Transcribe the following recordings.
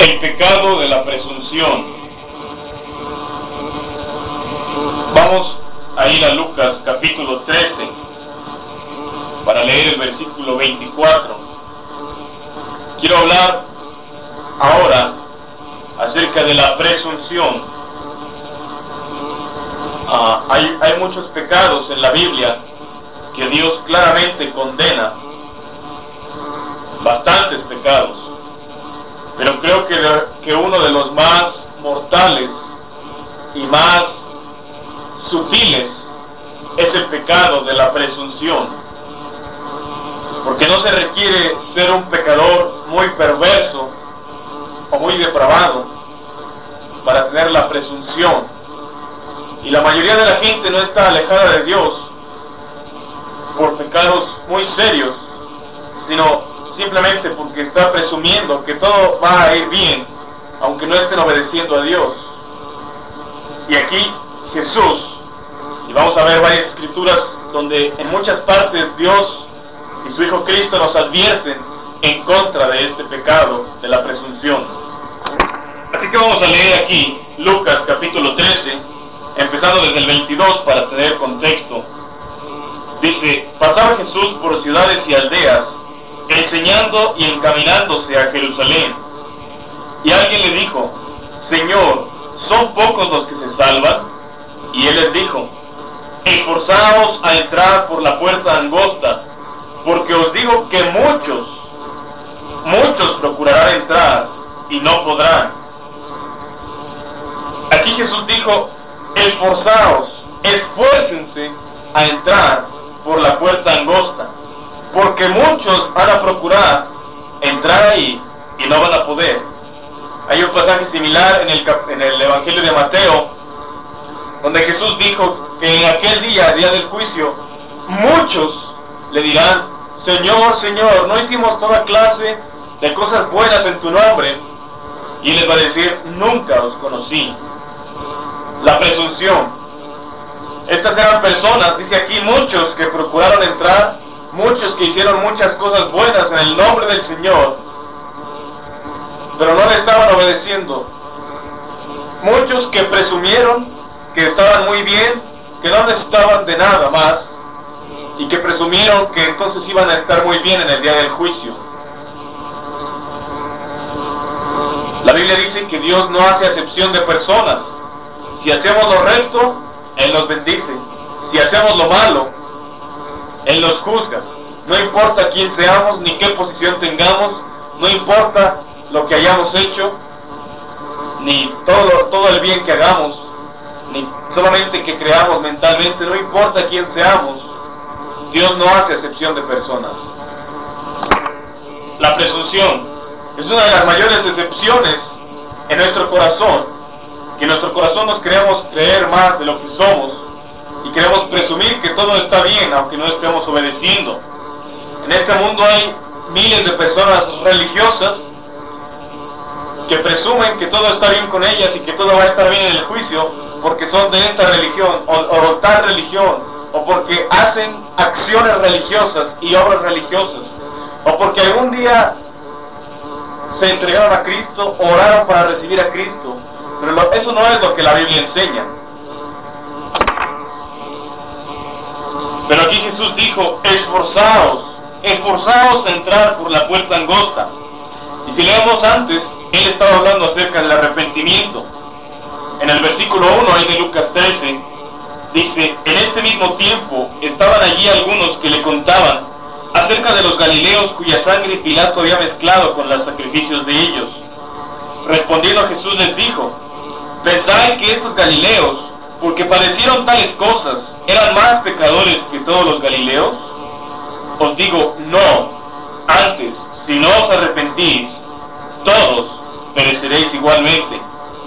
El pecado de la presunción. Vamos a ir a Lucas capítulo 13 para leer el versículo 24. Quiero hablar ahora acerca de la presunción. Hay muchos pecados en la Biblia que Dios claramente condena, bastantes pecados, pero creo que uno de los más mortales y más sutiles es el pecado de la presunción, porque no se requiere ser un pecador muy perverso o muy depravado para tener la presunción, y la mayoría de la gente no está alejada de Dios por pecados muy serios, sino simplemente porque está presumiendo que todo va a ir bien, aunque no estén obedeciendo a Dios. Y aquí Jesús, y vamos a ver varias escrituras donde en muchas partes Dios y su Hijo Cristo nos advierten en contra de este pecado de la presunción. Así que vamos a leer aquí Lucas capítulo 13, empezando desde el 22 para tener contexto. Dice: pasaba Jesús por ciudades y aldeas, enseñando y encaminándose a Jerusalén. Y alguien le dijo: Señor, ¿son pocos los que se salvan? Y él les dijo: esforzaos a entrar por la puerta angosta, porque os digo que muchos procurarán entrar y no podrán. Aquí Jesús dijo: esforzaos, esfuércense a entrar por la puerta angosta, porque muchos van a procurar entrar ahí y no van a poder. Hay un pasaje similar en el Evangelio de Mateo, donde Jesús dijo que en aquel día del juicio, muchos le dirán: Señor, Señor, ¿no hicimos toda clase de cosas buenas en tu nombre? Y él les va a decir: nunca os conocí. La presunción. Estas eran personas, dice aquí, muchos que procuraron entrar, muchos que hicieron muchas cosas buenas en el nombre del Señor, pero no le estaban obedeciendo. Muchos que presumieron que estaban muy bien, que no necesitaban de nada más, y que presumieron que entonces iban a estar muy bien en el día del juicio. La Biblia dice que Dios no hace acepción de personas. Si hacemos lo recto, Él nos bendice. Si hacemos lo malo, Él nos juzga. No importa quién seamos, ni qué posición tengamos, no importa lo que hayamos hecho, ni todo el bien que hagamos, ni solamente que creamos mentalmente, no importa quién seamos, Dios no hace acepción de personas. La presunción es una de las mayores decepciones en nuestro corazón, que en nuestro corazón nos queremos creer más de lo que somos y queremos presumir que todo está bien aunque no estemos obedeciendo. En este mundo hay miles de personas religiosas que presumen que todo está bien con ellas y que todo va a estar bien en el juicio porque son de esta religión o tal religión, o porque hacen acciones religiosas y obras religiosas, o porque algún día se entregaron a Cristo, oraron para recibir a Cristo. Pero eso no es lo que la Biblia enseña. Pero aquí Jesús dijo: esforzaos a entrar por la puerta angosta. Y si leemos antes, Él estaba hablando acerca del arrepentimiento. En el versículo 1 ahí de Lucas 13, dice: en este mismo tiempo estaban allí algunos que le contaban acerca de los galileos cuya sangre Pilato había mezclado con los sacrificios de ellos. Respondiendo Jesús les dijo: ¿pensáis que estos galileos, porque padecieron tales cosas, eran más pecadores que todos los galileos? Os digo, no. Antes, si no os arrepentís, todos pereceréis igualmente.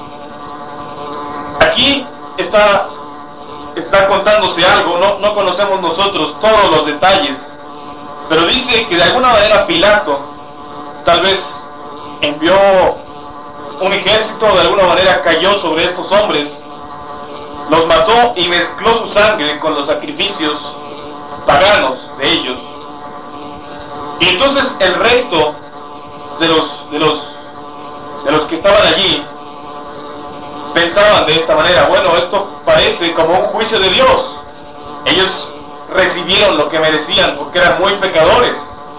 Aquí está contándose algo, no conocemos nosotros todos los detalles, pero dice que de alguna manera Pilato tal vez envió un ejército, de alguna manera cayó sobre estos hombres, los mató y mezcló su sangre con los sacrificios paganos de ellos. Y entonces el resto de los que que estaban allí pensaban de esta manera: bueno, esto parece como un juicio de Dios. Ellos recibieron lo que merecían porque eran muy pecadores.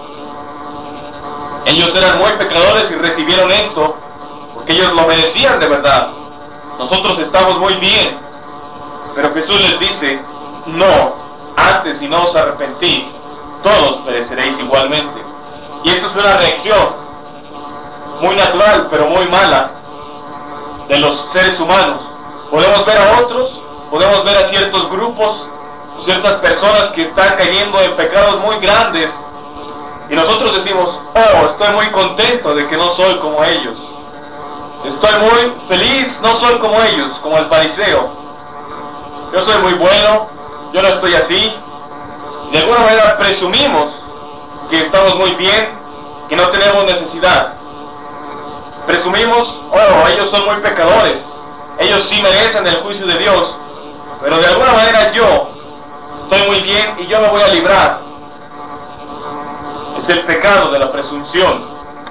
Ellos eran muy pecadores y recibieron esto porque ellos lo merecían de verdad. Nosotros estamos muy bien. Pero Jesús les dice: no, antes si no os arrepentís, todos pereceréis igualmente. Y esto es una reacción muy natural, pero muy mala, de los seres humanos. Podemos ver a otros, podemos ver a ciertos grupos, ciertas personas que están cayendo en pecados muy grandes, y nosotros decimos: oh, estoy muy contento de que no soy como ellos. Estoy muy feliz, no soy como ellos, como el fariseo. Yo soy muy bueno, yo no estoy así. De alguna manera presumimos que estamos muy bien, que no tenemos necesidad. Presumimos: oh, ellos son muy pecadores, ellos sí merecen el juicio de Dios, pero de alguna manera yo estoy muy bien y yo me voy a librar. Es el pecado de la presunción.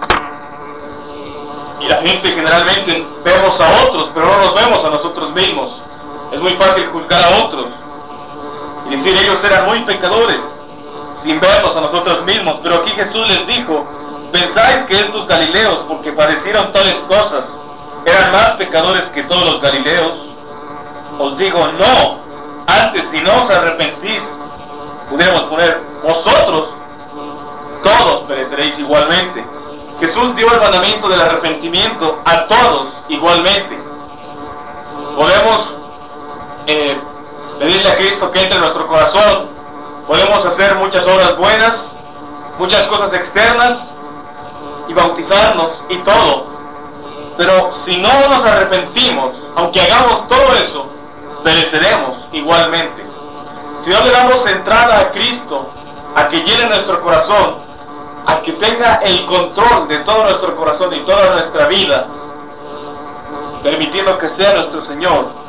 Y la gente generalmente vemos a otros, pero no nos vemos a nosotros mismos. Es muy fácil juzgar a otros y decir: ellos eran muy pecadores, sin vernos a nosotros mismos. Pero aquí Jesús les dijo: ¿pensáis que estos galileos, porque padecieron tales cosas, eran más pecadores que todos los galileos? Os digo, no. Antes, si no os arrepentís, pudiéramos poner: vosotros todos pereceréis igualmente. Jesús dio el mandamiento del arrepentimiento a todos igualmente. Podemos pedirle a Cristo que entre en nuestro corazón, podemos hacer muchas obras buenas, muchas cosas externas, y bautizarnos y todo, pero si no nos arrepentimos, aunque hagamos todo eso, pereceremos igualmente. Si no le damos entrada a Cristo, a que llene nuestro corazón, a que tenga el control de todo nuestro corazón y toda nuestra vida, permitiendo que sea nuestro Señor,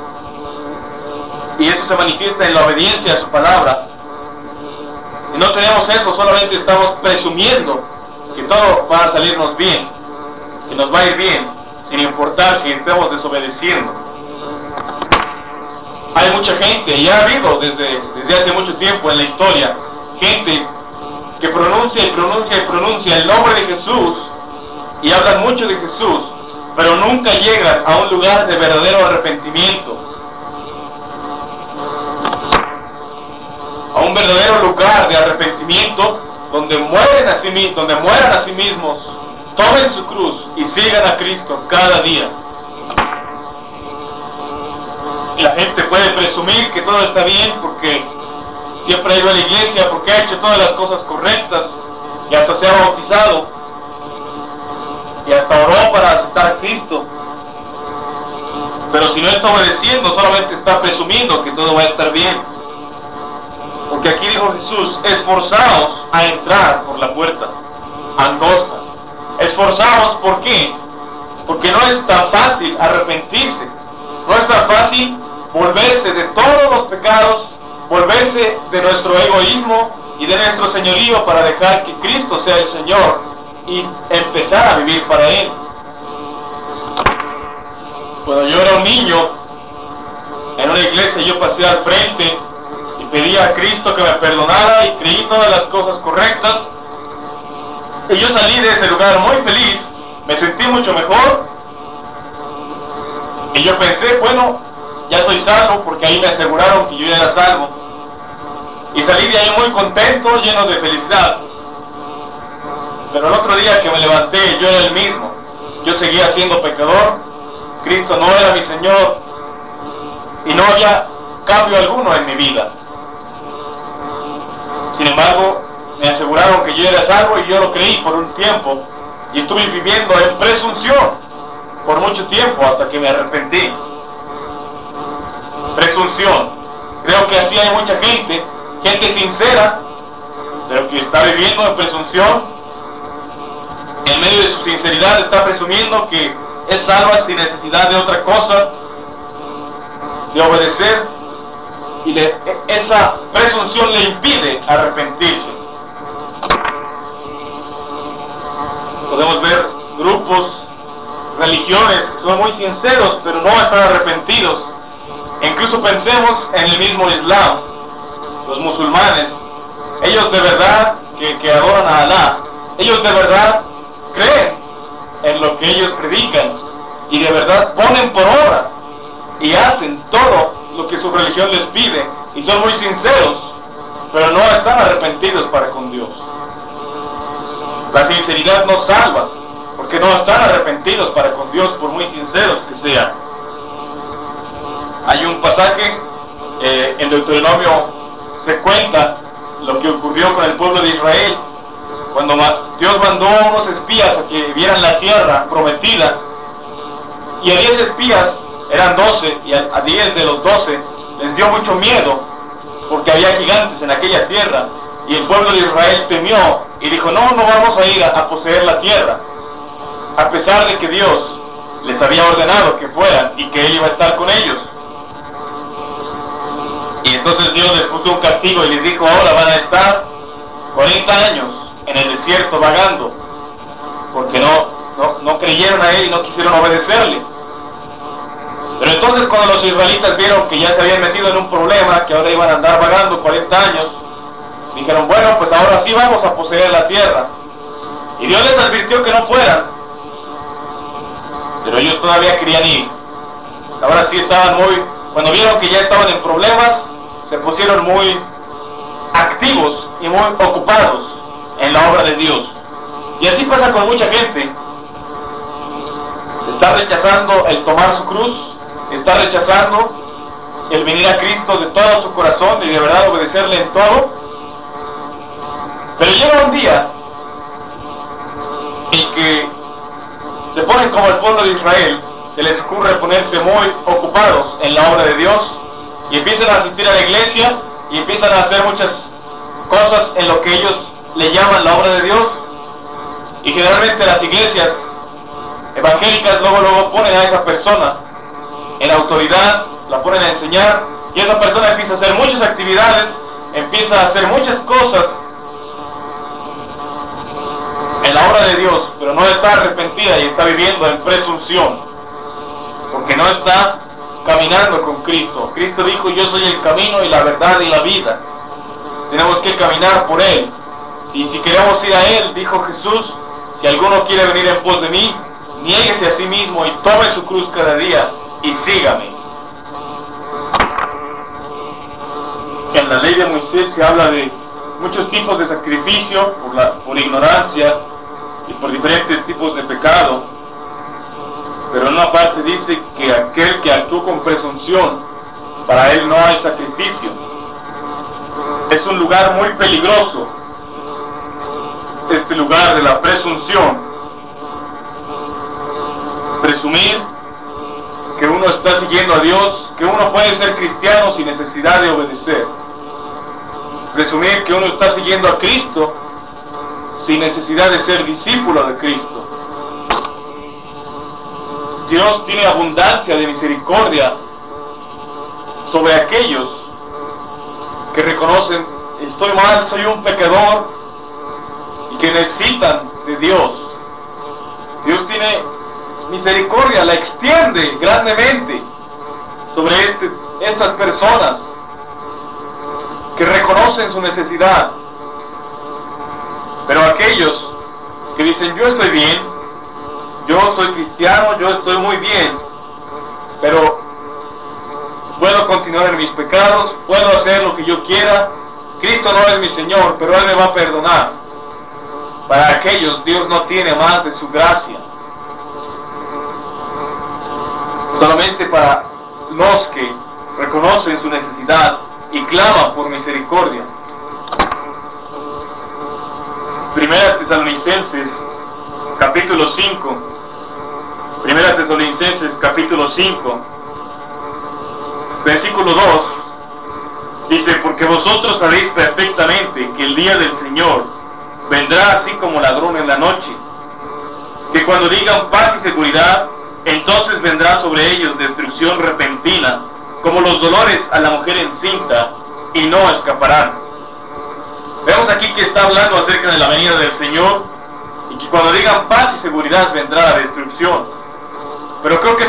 y eso se manifiesta en la obediencia a su palabra, y no tenemos eso, solamente estamos presumiendo que todo va a salirnos bien, que nos va a ir bien, sin importar que estemos desobedeciendo. Hay mucha gente, y ha habido desde hace mucho tiempo en la historia, gente que pronuncia y pronuncia y pronuncia el nombre de Jesús, y hablan mucho de Jesús, pero nunca llegan a un lugar de verdadero arrepentimiento, a un verdadero lugar de arrepentimiento, donde mueran a sí mismos, tomen su cruz y sigan a Cristo cada día. Y la gente puede presumir que todo está bien porque siempre ha ido a la iglesia, porque ha hecho todas las cosas correctas, y hasta se ha bautizado, y hasta oró para aceptar a Cristo. Pero si no está obedeciendo, solamente está presumiendo que todo va a estar bien. Porque aquí dijo Jesús: esforzaos a entrar por la puerta angosta. Esforzaos, ¿por qué? Porque no es tan fácil arrepentirse, no es tan fácil volverse de todos los pecados, volverse de nuestro egoísmo y de nuestro señorío para dejar que Cristo sea el Señor y empezar a vivir para Él. Cuando yo era un niño, en una iglesia yo pasé al frente y pedí a Cristo que me perdonara y creí todas las cosas correctas, y yo salí de ese lugar muy feliz, me sentí mucho mejor, y yo pensé: bueno, ya soy salvo, porque ahí me aseguraron que yo ya era salvo, y salí de ahí muy contento, lleno de felicidad. Pero el otro día que me levanté, yo era el mismo, yo seguía siendo pecador, Cristo no era mi Señor, y no había cambio alguno en mi vida. Sin embargo, me aseguraron que yo era salvo y yo lo creí por un tiempo, y estuve viviendo en presunción por mucho tiempo hasta que me arrepentí. Presunción. Creo que así hay mucha gente sincera, pero que está viviendo en presunción. En medio de su sinceridad está presumiendo que es salva sin necesidad de otra cosa, de obedecer, y esa presunción le impide arrepentirse. Podemos ver grupos religiones son muy sinceros, pero no están arrepentidos. Incluso pensemos en el mismo Islam, los musulmanes. Ellos de verdad que adoran a Alá, ellos de verdad creen en lo que ellos predican y de verdad ponen por obra y hacen todo lo que su religión les pide y son muy sinceros, pero no están arrepentidos para con Dios. La sinceridad no salva, porque no están arrepentidos para con Dios, por muy sinceros que sean. Hay un pasaje en Deuteronomio, se cuenta lo que ocurrió con el pueblo de Israel cuando Dios mandó a unos espías a que vieran la tierra prometida, y a 10 espías, eran 12, y a 10 de los 12 les dio mucho miedo porque había gigantes en aquella tierra, y el pueblo de Israel temió y dijo: no vamos a ir a poseer la tierra, a pesar de que Dios les había ordenado que fueran y que Él iba a estar con ellos. Y entonces Dios les puso un castigo y les dijo: ahora van a estar 40 años en el desierto vagando, porque no creyeron a Él y no quisieron obedecerle. Pero entonces, cuando los israelitas vieron que ya se habían metido en un problema, que ahora iban a andar vagando 40 años, dijeron: bueno, pues ahora sí vamos a poseer la tierra. Y Dios les advirtió que no fueran, pero ellos todavía querían ir. Ahora sí cuando vieron que ya estaban en problemas, se pusieron muy activos y muy ocupados en la obra de Dios. Y así pasa con mucha gente. Está rechazando el tomar su cruz, está rechazando el venir a Cristo de todo su corazón y de verdad obedecerle en todo. Pero llega un día en que se ponen como el pueblo de Israel, se les ocurre ponerse muy ocupados en la obra de Dios y empiezan a asistir a la iglesia y empiezan a hacer muchas cosas en lo que ellos le llaman la obra de Dios. Y generalmente las iglesias evangélicas luego ponen a esa persona en autoridad, la ponen a enseñar, y esa persona empieza a hacer muchas actividades, empieza a hacer muchas cosas en la obra de Dios, pero no está arrepentida y está viviendo en presunción, porque no está caminando con Cristo. Cristo dijo: yo soy el camino y la verdad y la vida. Tenemos que caminar por Él, y si queremos ir a Él, dijo Jesús: si alguno quiere venir en pos de mí, niéguese a sí mismo y tome su cruz cada día y sígame. En la ley de Moisés se habla de muchos tipos de sacrificio por ignorancia y por diferentes tipos de pecado, pero en una parte dice que aquel que actuó con presunción, para él no hay sacrificio. Es un lugar muy peligroso, este lugar de la presunción. Presumir que uno está siguiendo a Dios, que uno puede ser cristiano sin necesidad de obedecer. Presumir que uno está siguiendo a Cristo sin necesidad de ser discípulo de Cristo. Dios tiene abundancia de misericordia sobre aquellos que reconocen: estoy mal, soy un pecador, y que necesitan de Dios. Dios tiene misericordia, la extiende grandemente sobre estas personas que reconocen su necesidad. Pero aquellos que dicen: yo estoy bien, yo soy cristiano, yo estoy muy bien, pero puedo continuar en mis pecados, puedo hacer lo que yo quiera, Cristo no es mi Señor, pero Él me va a perdonar. Para aquellos Dios no tiene más de su gracia. Solamente para los que reconocen su necesidad y claman por misericordia. Primera Tesalonicenses capítulo 5. Primera Tesalonicenses capítulo 5, versículo 2, dice: porque vosotros sabéis perfectamente que el día del Señor vendrá así como ladrón en la noche, que cuando digan paz y seguridad, entonces vendrá sobre ellos destrucción repentina, como los dolores a la mujer encinta, y no escaparán. Vemos aquí que está hablando acerca de la venida del Señor, y que cuando digan paz y seguridad vendrá la destrucción. Pero creo que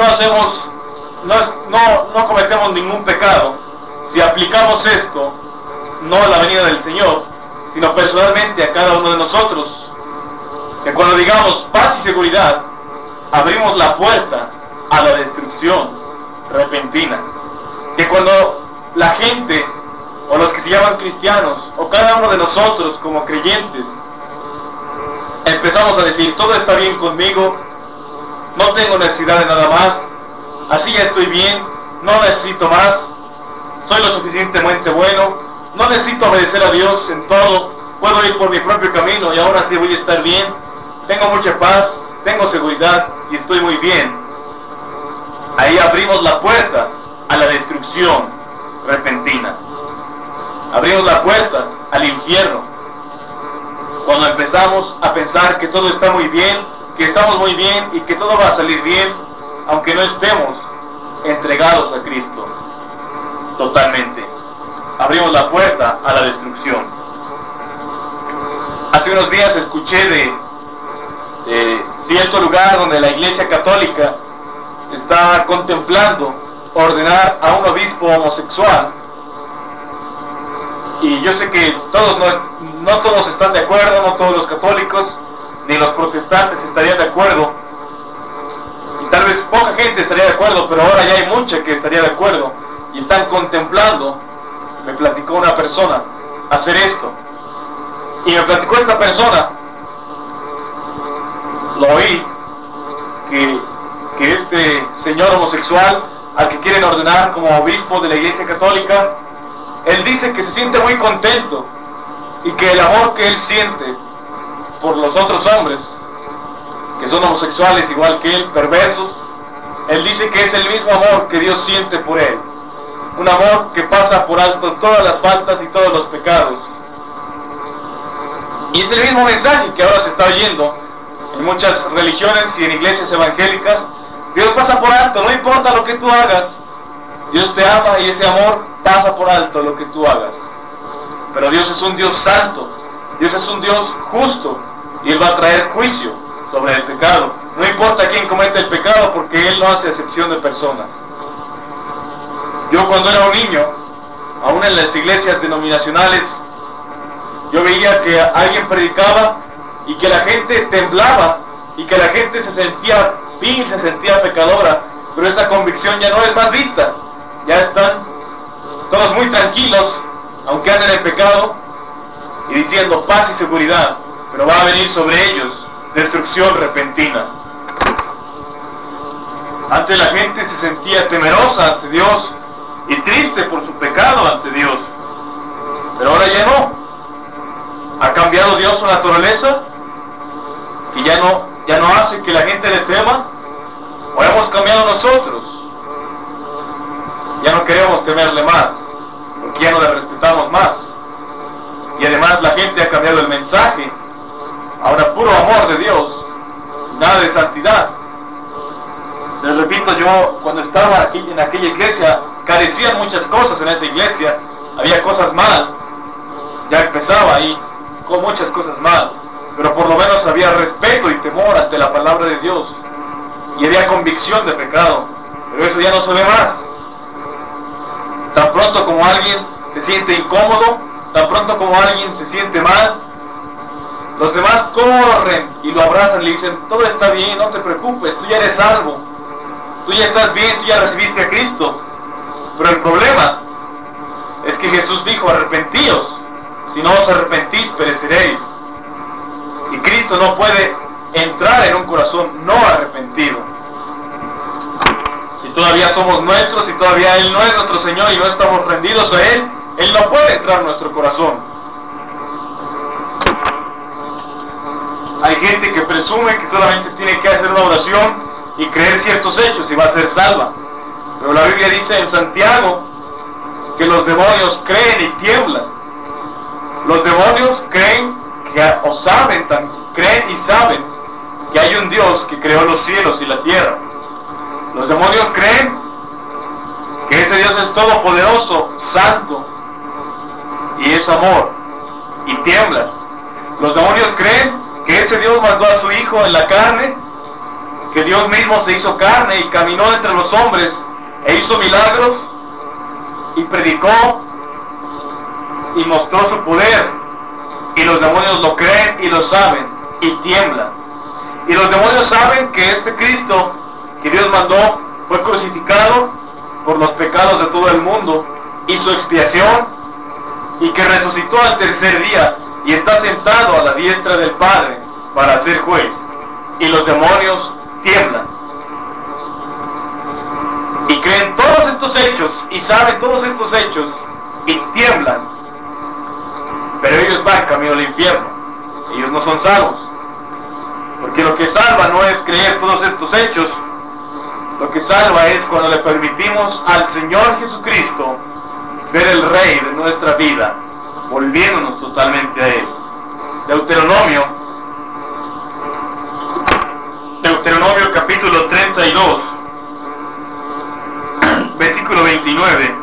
no cometemos ningún pecado si aplicamos esto, no a la venida del Señor, sino personalmente a cada uno de nosotros. Que cuando digamos paz y seguridad, abrimos la puerta a la destrucción repentina. Que cuando la gente, o los que se llaman cristianos, o cada uno de nosotros como creyentes, empezamos a decir, todo está bien conmigo, no tengo necesidad de nada más, así ya estoy bien, no necesito más, soy lo suficientemente bueno, no necesito obedecer a Dios en todo, puedo ir por mi propio camino y ahora sí voy a estar bien, tengo mucha paz, tengo seguridad y estoy muy bien. Ahí abrimos la puerta a la destrucción repentina. Abrimos la puerta al infierno. Cuando empezamos a pensar que todo está muy bien, que estamos muy bien y que todo va a salir bien, aunque no estemos entregados a Cristo totalmente. Abrimos la puerta a la destrucción. Hace unos días escuché de cierto lugar donde la Iglesia Católica está contemplando ordenar a un obispo homosexual, y yo sé que no todos están de acuerdo, no todos los católicos ni los protestantes estarían de acuerdo, y tal vez poca gente estaría de acuerdo, pero ahora ya hay mucha que estaría de acuerdo y están contemplando. Me platicó una persona hacer esto, y me platicó esta persona, lo oí, que este señor homosexual al que quieren ordenar como obispo de la Iglesia Católica, él dice que se siente muy contento y que el amor que él siente por los otros hombres que son homosexuales igual que él, perversos, él dice que es el mismo amor que Dios siente por él, un amor que pasa por alto todas las faltas y todos los pecados. Y es el mismo mensaje que ahora se está oyendo en muchas religiones y en iglesias evangélicas. Dios pasa por alto, no importa lo que tú hagas, Dios te ama y ese amor pasa por alto lo que tú hagas. Pero Dios es un Dios santo, Dios es un Dios justo, y Él va a traer juicio sobre el pecado. No importa quién comete el pecado, porque Él no hace excepción de personas. Yo cuando era un niño, aún en las iglesias denominacionales, yo veía que alguien predicaba y que la gente temblaba y que la gente se sentía vil, se sentía pecadora, pero esa convicción ya no es más vista. Ya están todos muy tranquilos, aunque anden en pecado, y diciendo paz y seguridad, pero va a venir sobre ellos destrucción repentina. Antes la gente se sentía temerosa ante Dios y triste por su pecado ante Dios, pero ahora ya no. ¿Ha cambiado Dios su naturaleza? Que ya no hace que la gente le tema, o hemos cambiado nosotros. Ya no queremos temerle más, porque ya no le respetamos más. Y además la gente ha cambiado el mensaje. Ahora puro amor de Dios, nada de santidad. Les repito, yo cuando estaba aquí en aquella iglesia, carecían muchas cosas en esa iglesia, había cosas mal, ya empezaba ahí con muchas cosas mal, pero por lo menos había respeto y temor ante la palabra de Dios, y había convicción de pecado, pero eso ya no se ve más. Tan pronto como alguien se siente incómodo, tan pronto como alguien se siente mal, los demás corren y lo abrazan y le dicen, todo está bien, no te preocupes, tú ya eres salvo, tú ya estás bien, tú ya recibiste a Cristo. Pero el problema es que Jesús dijo, arrepentíos, si no os arrepentís pereceréis. Y Cristo no puede entrar en un corazón no arrepentido. Si todavía somos nuestros, si todavía Él no es nuestro Señor y no estamos rendidos a Él, Él no puede entrar en nuestro corazón. Hay gente que presume que solamente tiene que hacer una oración y creer ciertos hechos y va a ser salva. Pero la Biblia dice en Santiago que los demonios creen y tiemblan. Los demonios creen creen y saben que hay un Dios que creó los cielos y la tierra. Los demonios creen que ese Dios es todopoderoso, santo, y es amor, y tiemblan. Los demonios creen que ese Dios mandó a su Hijo en la carne que Dios mismo se hizo carne y caminó entre los hombres e hizo milagros y predicó y mostró su poder, y los demonios lo creen y lo saben y tiemblan. Y los demonios saben que este Cristo que Dios mandó fue crucificado por los pecados de todo el mundo, hizo expiación y que resucitó al tercer día y está sentado a la diestra del Padre para ser juez. Y los demonios tiemblan y creen todos estos hechos y saben todos estos hechos y tiemblan, pero ellos van camino al infierno. Ellos no son salvos, porque lo que salva no es creer todos estos hechos. Lo que salva es cuando le permitimos al Señor Jesucristo ser el Rey de nuestra vida, volviéndonos totalmente a Él. Deuteronomio capítulo 32, versículo 29.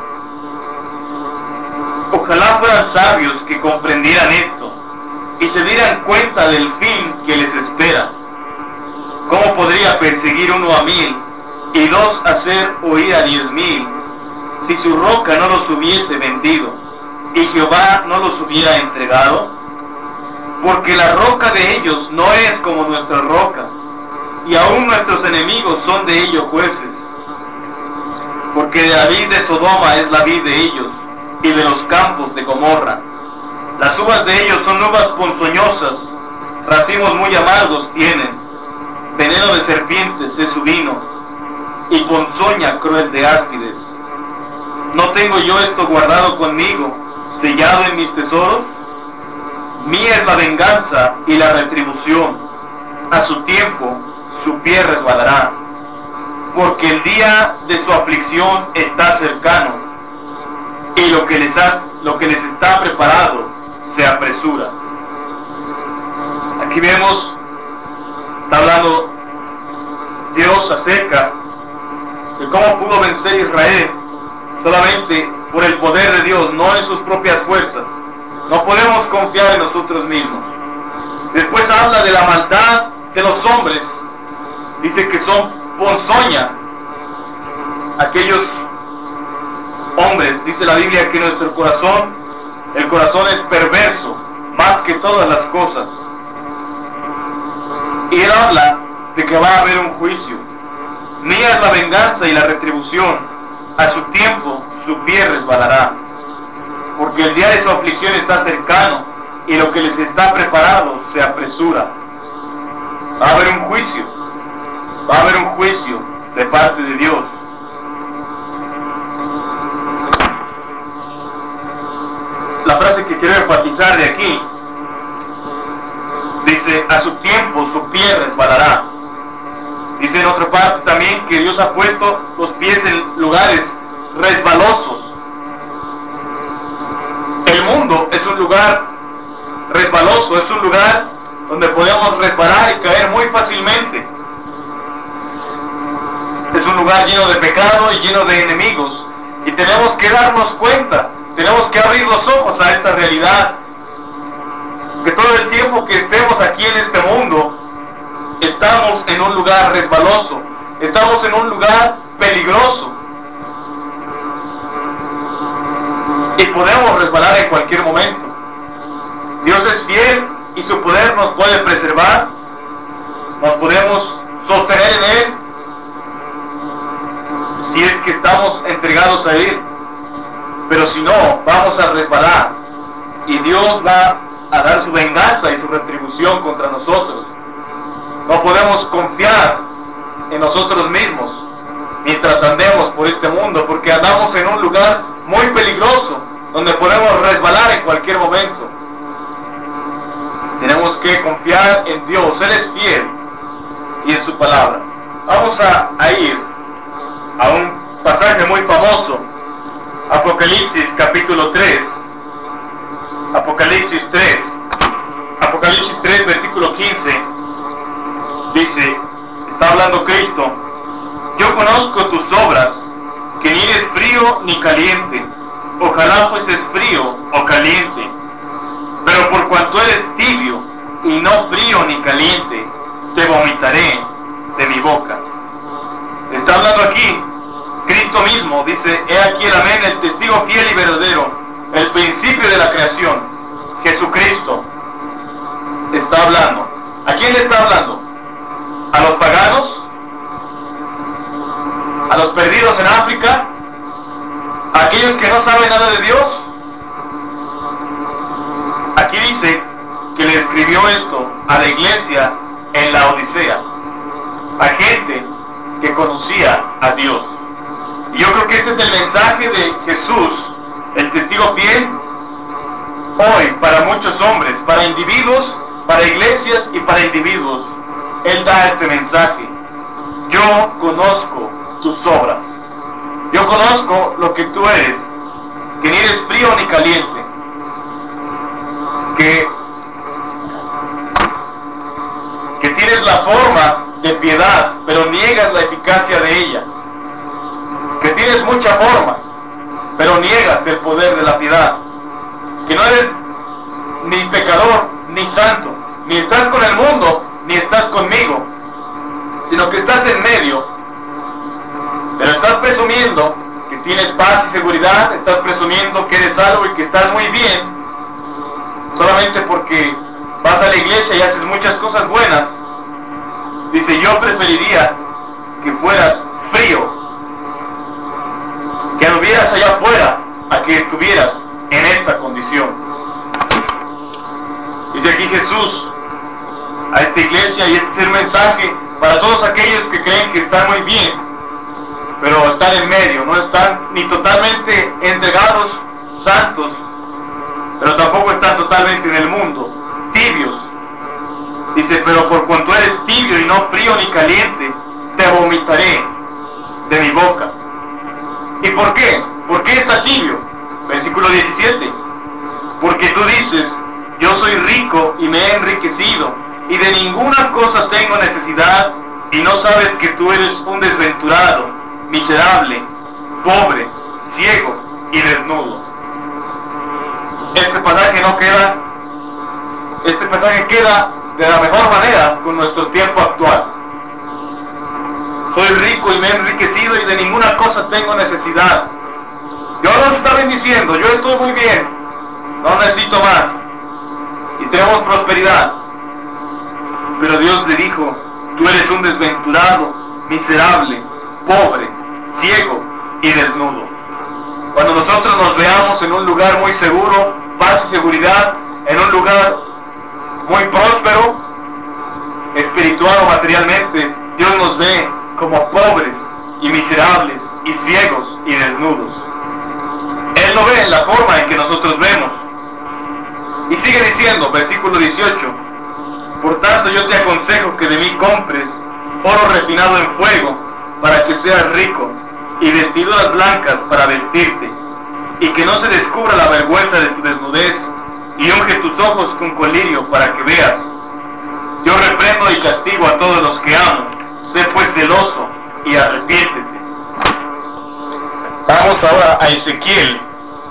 Ojalá fueran sabios que comprendieran esto y se dieran cuenta del fin que les espera. ¿Cómo podría perseguir uno a 1000 y 2 hacer oír a 10,000 si su roca no los hubiese vendido y Jehová no los hubiera entregado? Porque la roca de ellos no es como nuestra roca, y aún nuestros enemigos son de ellos jueces. Porque la vid de Sodoma es la vid de ellos, y de los campos de Gomorra. Las uvas de ellos son uvas ponzoñosas, racimos muy amargos tienen, veneno de serpientes es su vino, y ponzoña cruel de áspides. ¿No tengo yo esto guardado conmigo, sellado en mis tesoros? Mía es la venganza y la retribución, a su tiempo su pie resbalará, porque el día de su aflicción está cercano, y lo que les está preparado se apresura. Aquí vemos, está hablando Dios acerca de cómo pudo vencer Israel solamente por el poder de Dios, no en sus propias fuerzas. No podemos confiar en nosotros mismos. Después habla de la maldad de los hombres. Dice que son ponzoña aquellos hombres. Dice la Biblia que nuestro corazón, el corazón es perverso más que todas las cosas. Y él habla de que va a haber un juicio. Mía es la venganza y la retribución, a su tiempo su pie resbalará, porque el día de su aflicción está cercano y lo que les está preparado se apresura. Va a haber un juicio, va a haber un juicio de parte de Dios. La frase que quiero enfatizar de aquí dice, a su tiempo su pie resbalará. Dice en otra parte también que Dios ha puesto los pies en lugares resbalosos. El mundo es un lugar resbaloso, es un lugar donde podemos resbalar y caer muy fácilmente. Es un lugar lleno de pecado y lleno de enemigos, y tenemos que darnos cuenta, tenemos que abrir los ojos a esta realidad, que todo el tiempo que estemos aquí en este mundo, estamos en un lugar resbaloso, estamos en un lugar peligroso, y podemos resbalar en cualquier momento. Dios es fiel y su poder nos puede preservar, nos podemos sostener en Él, si es que estamos entregados a Él. Pero si no, vamos a resbalar, y Dios va a dar su venganza y su retribución contra nosotros. No podemos confiar en nosotros mismos mientras andemos por este mundo, porque andamos en un lugar muy peligroso, donde podemos resbalar en cualquier momento. Tenemos que confiar en Dios, Él es fiel, y en su palabra. Vamos a ir a un pasaje muy famoso, Apocalipsis capítulo 3, Apocalipsis 3, versículo 15, dice, está hablando Cristo, yo conozco tus obras, que ni eres frío ni caliente, ojalá fueses frío o caliente, pero por cuanto eres tibio y no frío ni caliente, te vomitaré de mi boca. Está hablando aquí Cristo mismo, dice, he aquí el amén, el testigo fiel y verdadero, el principio de la creación, Jesucristo está hablando. ¿A quién le está hablando? ¿A los paganos? ¿A los perdidos en África? ¿A aquellos que no saben nada de Dios? Aquí dice que le escribió esto a la iglesia en la Odisea, a gente que conocía a Dios. Y yo creo que este es el mensaje de Jesús, el testigo fiel, hoy para muchos hombres, para individuos, para iglesias y para individuos. Él da este mensaje: yo conozco tus obras, yo conozco lo que tú eres, que ni eres frío ni caliente, que tienes la forma de piedad, pero niegas la eficacia de ella, que tienes mucha forma, pero niegas el poder de la piedad, que no eres ni pecador ni santo, ni estás con el mundo ni estás conmigo, sino que estás en medio, pero estás presumiendo que tienes paz y seguridad, estás presumiendo que eres salvo y que estás muy bien, solamente porque vas a la iglesia y haces muchas cosas buenas. Dice, yo preferiría que fueras frío, que anduvieras allá afuera, a que estuvieras en esta condición. Dice aquí Jesús a esta iglesia, y este es el mensaje para todos aquellos que creen que están muy bien, pero están en medio, no están ni totalmente entregados, santos, pero tampoco están totalmente en el mundo, tibios. Dice, pero por cuanto eres tibio y no frío ni caliente, te vomitaré de mi boca. ¿Y por qué? ¿Por qué está tibio? Versículo 17. Porque tú dices, yo soy rico y me he enriquecido, y de ninguna cosa tengo necesidad, y no sabes que tú eres un desventurado, miserable, pobre, ciego y desnudo. Este pasaje queda de la mejor manera con nuestro tiempo actual. Soy rico y me he enriquecido y de ninguna cosa tengo necesidad. Dios nos está bendiciendo, yo estoy muy bien, no necesito más, y tenemos prosperidad. Pero Dios le dijo, tú eres un desventurado, miserable, pobre, ciego y desnudo. Cuando nosotros nos veamos en un lugar muy seguro, paz y seguridad, en un lugar muy próspero, espiritual o materialmente, Dios nos ve como pobres y miserables y ciegos y desnudos. Él lo ve en la forma en que nosotros vemos. Y sigue diciendo, versículo 18, por tanto yo te aconsejo que de mí compres oro refinado en fuego para que seas rico, y vestiduras blancas para vestirte, y que no se descubra la vergüenza de tu desnudez, y unge tus ojos con colirio para que veas. Yo reprendo y castigo a todos los que amo. Sé pues celoso y arrepiéntete. Vamos ahora a Ezequiel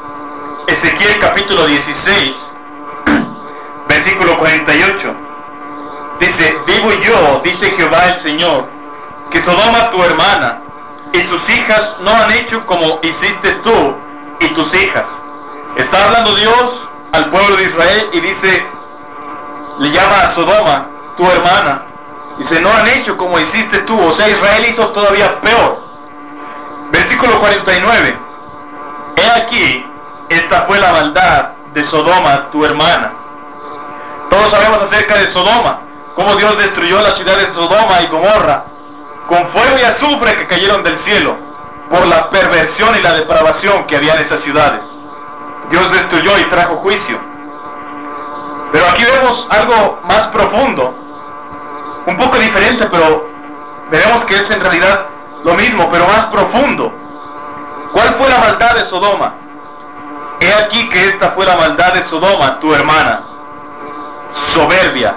capítulo 16, versículo 48. Dice, vivo yo, dice Jehová el Señor, que Sodoma tu hermana y sus hijas no han hecho como hiciste tú y tus hijas. Está hablando Dios al pueblo de Israel y dice, le llama a Sodoma tu hermana. Dice, no han hecho como hiciste tú. O sea, Israel hizo todavía peor. Versículo 49. He aquí, esta fue la maldad de Sodoma tu hermana. Todos sabemos acerca de Sodoma, cómo Dios destruyó las ciudades de Sodoma y Gomorra con fuego y azufre que cayeron del cielo por la perversión y la depravación que había en esas ciudades. Dios destruyó y trajo juicio. Pero aquí vemos algo más profundo, un poco diferente, pero veremos que es en realidad lo mismo, pero más profundo. ¿Cuál fue la maldad de Sodoma? He aquí que esta fue la maldad de Sodoma, tu hermana. Soberbia.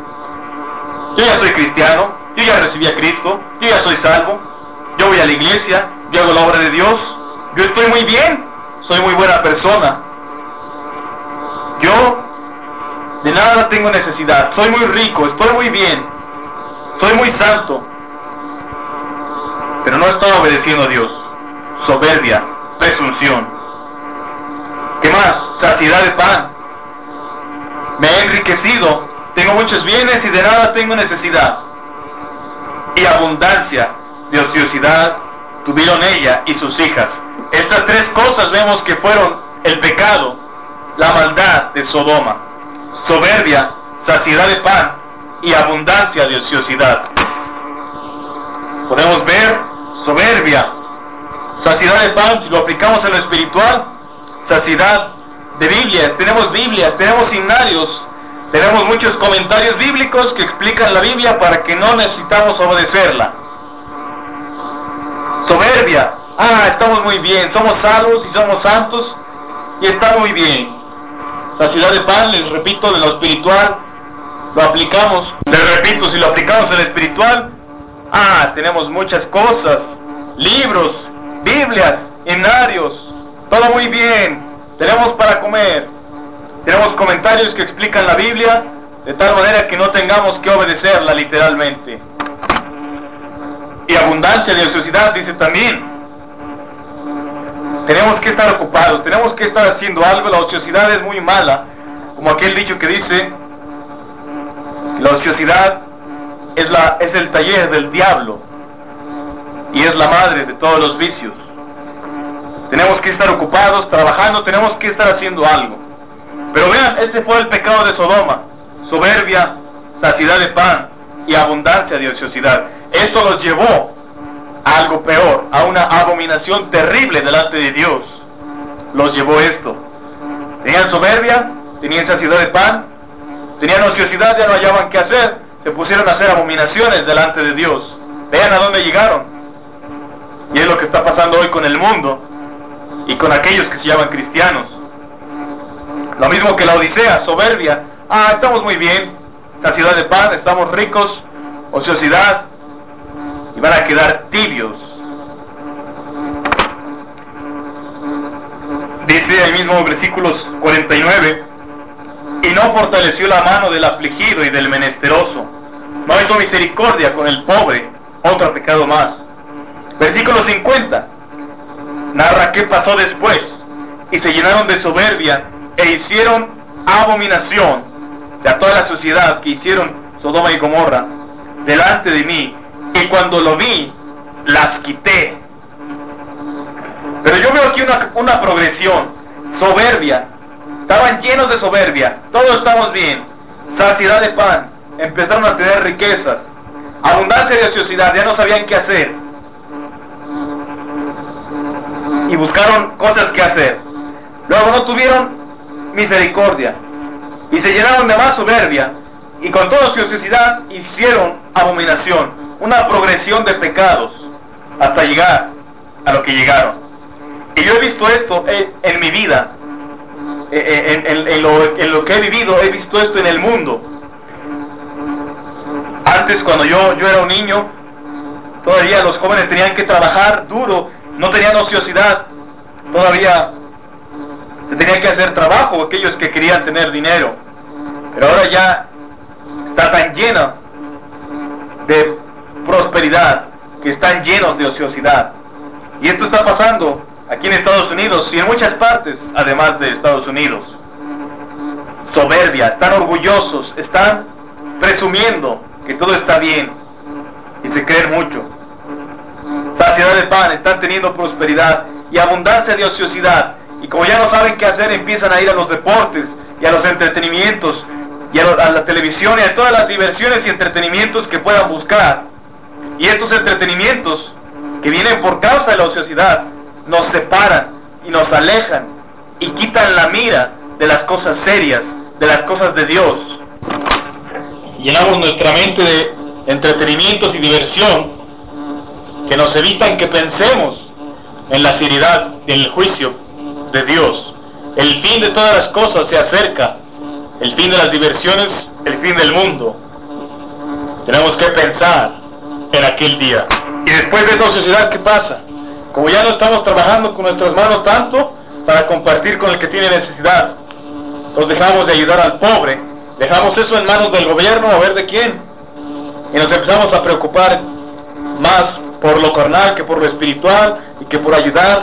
Yo ya soy cristiano, yo ya recibí a Cristo, yo ya soy salvo, yo voy a la iglesia, yo hago la obra de Dios, yo estoy muy bien, soy muy buena persona. Yo de nada tengo necesidad, soy muy rico, estoy muy bien, soy muy santo, pero no estaba obedeciendo a Dios. Soberbia, presunción. ¿Qué más? Saciedad de pan. Me he enriquecido, tengo muchos bienes y de nada tengo necesidad. Y abundancia de ociosidad tuvieron ella y sus hijas. Estas tres cosas vemos que fueron el pecado, la maldad de Sodoma. Soberbia, saciedad de pan y abundancia de ociosidad. Podemos ver soberbia, saciedad de pan, si lo aplicamos en lo espiritual, saciedad de Biblias, tenemos himnarios, tenemos muchos comentarios bíblicos que explican la Biblia para que no necesitamos obedecerla. Soberbia, estamos muy bien, somos salvos y somos santos y está muy bien. Saciedad de pan, les repito, de lo espiritual, lo aplicamos, les repito, si lo aplicamos en lo espiritual, tenemos muchas cosas, libros, Biblias, himnarios, todo muy bien, tenemos para comer, tenemos comentarios que explican la Biblia de tal manera que no tengamos que obedecerla literalmente. Y abundancia de ociosidad, dice también. Tenemos que estar ocupados, tenemos que estar haciendo algo. La ociosidad es muy mala, como aquel dicho que dice, la ociosidad es el taller del diablo y es la madre de todos los vicios. Tenemos que estar ocupados, trabajando, tenemos que estar haciendo algo. Pero vean, este fue el pecado de Sodoma: soberbia, saciedad de pan y abundancia de ociosidad. Esto los llevó a algo peor, a una abominación terrible delante de Dios. Los llevó esto. Tenían soberbia, tenían saciedad de pan, tenían ociosidad, ya no hallaban qué hacer, se pusieron a hacer abominaciones delante de Dios. Vean a dónde llegaron. Y es lo que está pasando hoy con el mundo y con aquellos que se llaman cristianos. Lo mismo que la Odisea, soberbia. Estamos muy bien, saciedad de pan, estamos ricos, ociosidad, y van a quedar tibios. Dice ahí mismo versículos 49, y no fortaleció la mano del afligido y del menesteroso, no hizo misericordia con el pobre, otro pecado más. Versículo 50, narra qué pasó después, y se llenaron de soberbia, e hicieron abominación, de toda la sociedad que hicieron Sodoma y Gomorra, delante de mí, y cuando lo vi, las quité. Pero yo veo aquí una progresión. Soberbia, estaban llenos de soberbia, todos estamos bien. Saciedad de pan, empezaron a tener riquezas. Abundancia de ociosidad, ya no sabían qué hacer, y buscaron cosas que hacer. Luego no tuvieron misericordia, y se llenaron de más soberbia, y con toda su ociosidad hicieron abominación. Una progresión de pecados hasta llegar a lo que llegaron. Y yo he visto esto en mi vida, en lo que he vivido, he visto esto en el mundo. Antes, cuando yo era un niño, todavía los jóvenes tenían que trabajar duro, no tenían ociosidad, todavía se tenía que hacer trabajo aquellos que querían tener dinero. Pero ahora ya está tan llena de prosperidad que están llenos de ociosidad. Y esto está pasando aquí en Estados Unidos y en muchas partes además de Estados Unidos. Soberbia, están orgullosos, están presumiendo que todo está bien y se creen mucho. Saciedad de pan, están teniendo prosperidad, y abundancia de ociosidad, y como ya no saben qué hacer, empiezan a ir a los deportes y a los entretenimientos y a la televisión y a todas las diversiones y entretenimientos que puedan buscar. Y estos entretenimientos que vienen por causa de la ociosidad nos separan y nos alejan y quitan la mira de las cosas serias, de las cosas de Dios. Llenamos nuestra mente de entretenimientos y diversión que nos evitan que pensemos en la seriedad del juicio de Dios. El fin de todas las cosas se acerca, el fin de las diversiones, el fin del mundo. Tenemos que pensar en aquel día. Y después de esa sociedad, ¿qué pasa? Como ya no estamos trabajando con nuestras manos tanto para compartir con el que tiene necesidad, nos dejamos de ayudar al pobre, dejamos eso en manos del gobierno, a ver de quién, y nos empezamos a preocupar más por lo carnal que por lo espiritual, y que por ayudar.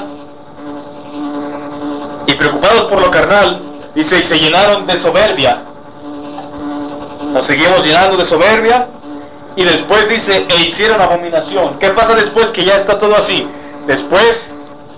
Y preocupados por lo carnal, dice, y se llenaron de soberbia. Nos seguimos llenando de soberbia, y después dice, e hicieron abominación. ¿Qué pasa después que ya está todo así? Después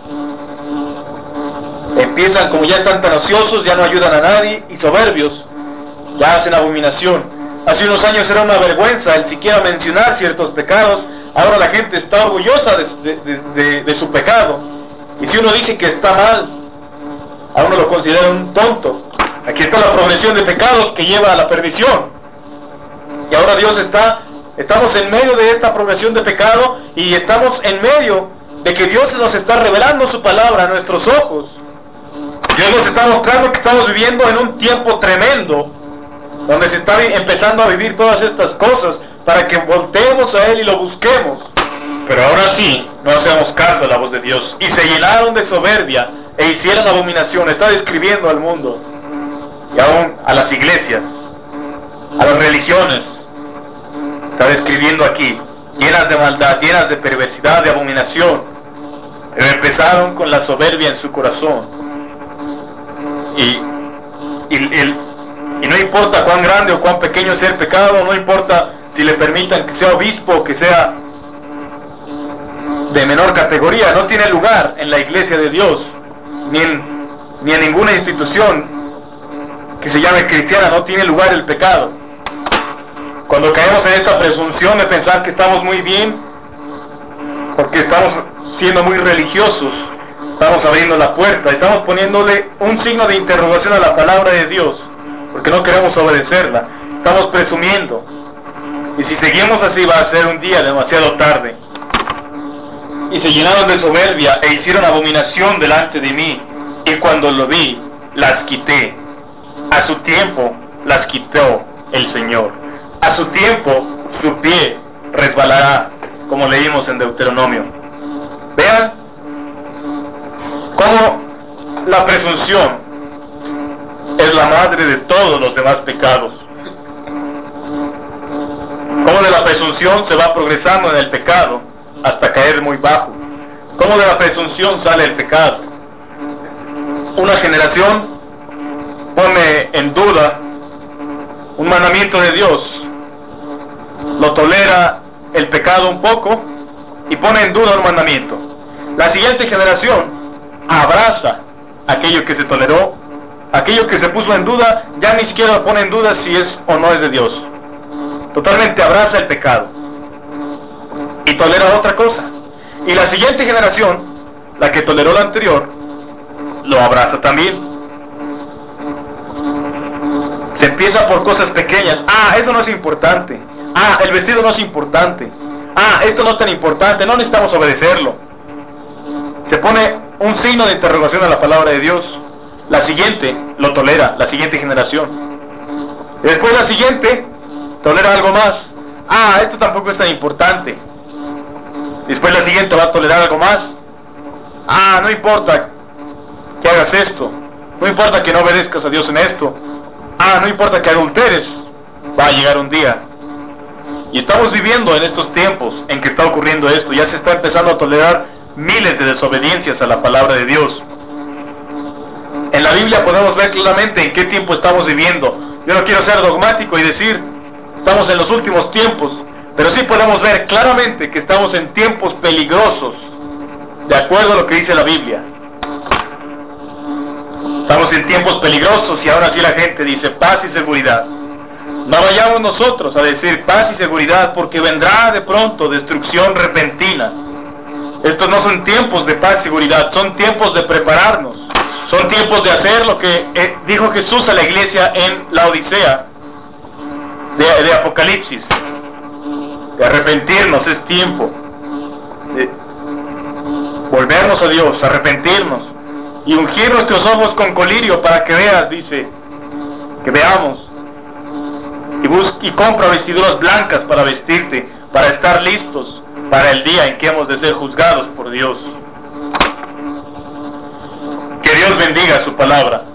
empiezan, como ya están tan ociosos, ya no ayudan a nadie, y soberbios, ya hacen abominación. Hace unos años era una vergüenza el siquiera mencionar ciertos pecados. Ahora la gente está orgullosa de su pecado, y si uno dice que está mal, a uno lo considera un tonto. Aquí está la progresión de pecados que lleva a la perdición, y ahora estamos en medio de esta progresión de pecado, y estamos en medio de que Dios nos está revelando su palabra a nuestros ojos. Dios nos está mostrando que estamos viviendo en un tiempo tremendo, donde se está empezando a vivir todas estas cosas, para que volteemos a Él y lo busquemos. Pero ahora sí, no hacemos caso a la voz de Dios, y se llenaron de soberbia, e hicieron abominación. Está describiendo al mundo, y aún a las iglesias, a las religiones. Está describiendo aquí, llenas de maldad, llenas de perversidad, de abominación. Pero empezaron con la soberbia en su corazón. Y no importa cuán grande o cuán pequeño sea el pecado, no importa si le permitan que sea obispo o que sea de menor categoría, no tiene lugar en la iglesia de Dios, ni en ninguna institución que se llame cristiana, no tiene lugar el pecado. Cuando caemos en esta presunción de pensar que estamos muy bien, porque estamos siendo muy religiosos, estamos abriendo la puerta, estamos poniéndole un signo de interrogación a la palabra de Dios, porque no queremos obedecerla, estamos presumiendo. Y si seguimos así va a ser un día demasiado tarde. Y se llenaron de soberbia e hicieron abominación delante de mí, y cuando lo vi, las quité. A su tiempo las quitó el Señor. A su tiempo su pie resbalará, como leímos en Deuteronomio. Vean cómo la presunción es la madre de todos los demás pecados. Cómo de la presunción se va progresando en el pecado hasta caer muy bajo. Cómo de la presunción sale el pecado. Una generación pone en duda un mandamiento de Dios, lo tolera el pecado un poco y pone en duda un mandamiento. La siguiente generación abraza aquello que se toleró, aquello que se puso en duda, ya ni siquiera pone en duda si es o no es de Dios. Totalmente abraza el pecado y tolera otra cosa. Y la siguiente generación, la que toleró la anterior, lo abraza también. Se empieza por cosas pequeñas. Eso no es importante. El vestido no es importante. Esto no es tan importante, no necesitamos obedecerlo. Se pone un signo de interrogación a la palabra de Dios. La siguiente lo tolera, la siguiente generación. Y después la siguiente tolera algo más. Esto tampoco es tan importante. Después la siguiente va a tolerar algo más. No importa que hagas esto. No importa que no obedezcas a Dios en esto. No importa que adulteres. Va a llegar un día. Y estamos viviendo en estos tiempos en que está ocurriendo esto. Ya se está empezando a tolerar miles de desobediencias a la palabra de Dios. En la Biblia podemos ver claramente en qué tiempo estamos viviendo. Yo no quiero ser dogmático y decir estamos en los últimos tiempos, pero sí podemos ver claramente que estamos en tiempos peligrosos, de acuerdo a lo que dice la Biblia. Estamos en tiempos peligrosos y ahora sí la gente dice paz y seguridad. No vayamos nosotros a decir paz y seguridad, porque vendrá de pronto destrucción repentina. Estos no son tiempos de paz y seguridad, son tiempos de prepararnos. Son tiempos de hacer lo que dijo Jesús a la iglesia en la Odisea de Apocalipsis. De arrepentirnos, es tiempo de volvernos a Dios, arrepentirnos y ungir nuestros ojos con colirio para que veas, dice, que veamos. Y compra vestiduras blancas para vestirte, para estar listos para el día en que hemos de ser juzgados por Dios. Que Dios bendiga su palabra.